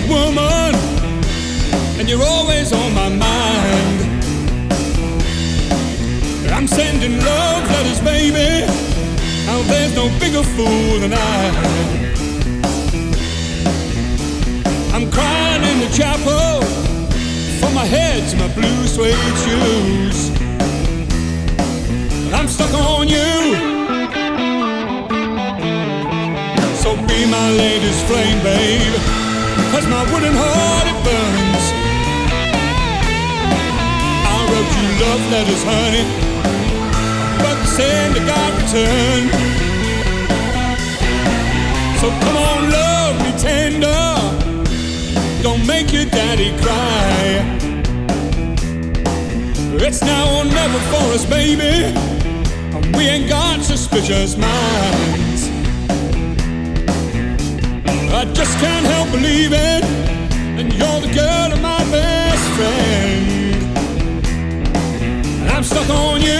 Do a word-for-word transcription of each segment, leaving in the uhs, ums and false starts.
woman, and you're always on my mind. I'm sending love letters, baby. Now there's no bigger fool than I. I'm crying in the chapel, from my head to my blue suede shoes. I'm stuck on you. So be my latest flame, babe, 'cause my wooden heart, it burns. I wrote you love letters, honey, but the sender got returned. So come on, love me tender, don't make your daddy cry. It's now or never for us, baby, and we ain't got suspicious minds. I just can't help believing, and you're the girl of my best friend. And I'm stuck on you.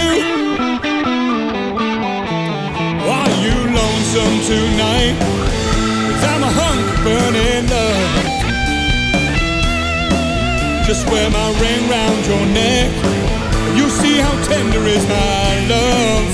Are you lonesome tonight? 'Cause I'm a hunk of burning love. Just wear my ring round your neck, and you'll see how tender is my love.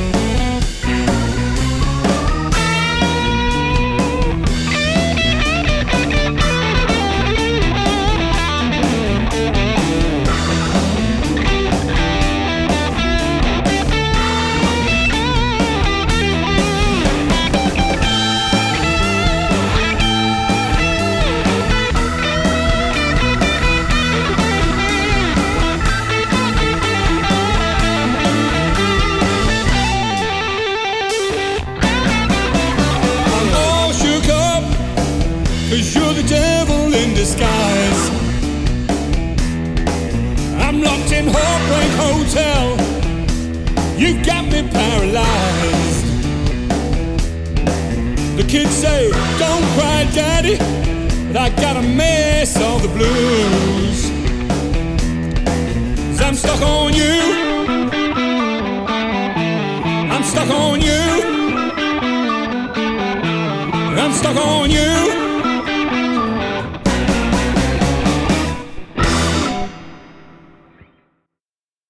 Disguise. I'm locked in Heartbreak Hotel. You got me paralyzed. The kids say, don't cry, daddy, but I got a mess of the blues. 'Cause I'm stuck on you. I'm stuck on you. I'm stuck on you.